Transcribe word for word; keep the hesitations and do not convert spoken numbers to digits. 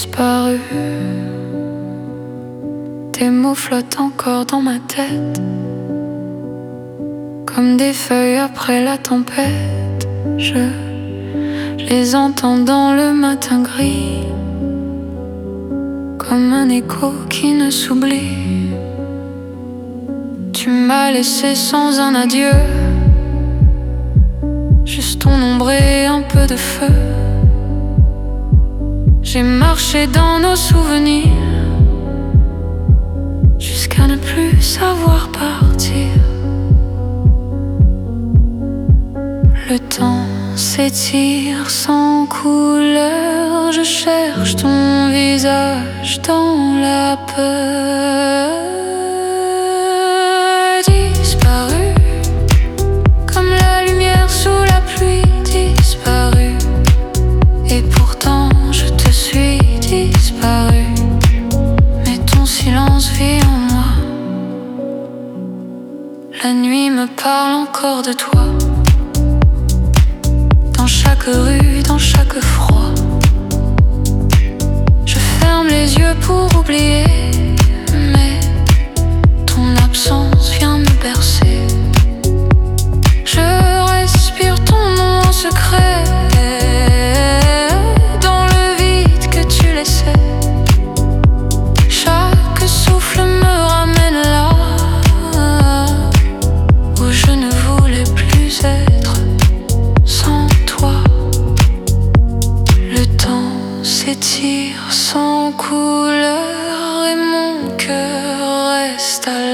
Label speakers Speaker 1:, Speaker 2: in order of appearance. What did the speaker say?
Speaker 1: disparu. Tes mots flottent encore dans ma tête, comme des feuilles après la tempête. Je les entends dans le matin gris, comme un écho qui ne s'oublie. Tu m'as laissé sans un adieu, juste ton ombre et un peu de feu. J'ai marché dans nos souvenirs jusqu'à ne plus savoir partir. Le temps s'étire sans couleur, je cherche ton visage dans la peur. Disparu, comme la lumière sous la pluie, disparu. Et pourtant je te suis, disparu. Mais ton silence vit en moi. La nuit me parle encore de toi, dans chaque rue, dans chaque froid. Je ferme les yeux pour oublier, mais ton absence vient me bercer. Je respire ton nom en secret, dans le vide que tu laissais. Chaque souffle me ramène là où je ne voulais plus être. Sans toi, le temps s'étire sans couleur et mon cœur reste à